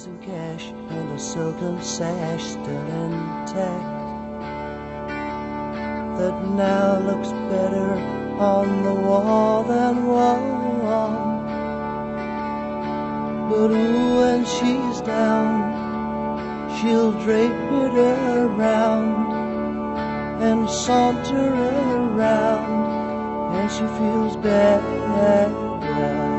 missing cash and a silken sash still intact, that now looks better on the wall than one. But ooh, when she's down, she'll drape it around and saunter around, and she feels bad.